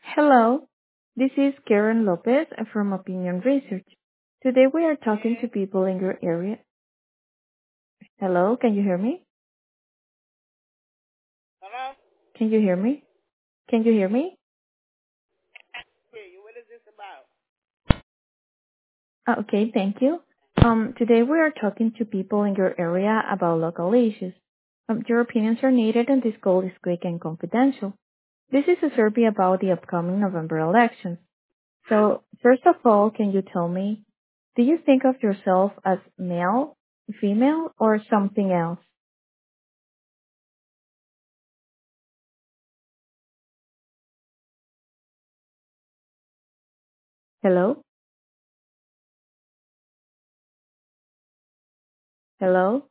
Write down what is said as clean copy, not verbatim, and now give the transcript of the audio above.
Hello, this is Karen Lopez from Opinion Research. Today we are talking to people in your area. Hello, can you hear me? Hello? Can you hear me? Can you hear me? Hear you. What is this about? Okay, thank you. Today we are talking to people in your area about local issues. Your opinions are needed and this call is quick and confidential. This is a survey about the upcoming November elections. So, first of all, can you tell me, do you think of yourself as male, female, or something else? Hello? Hello?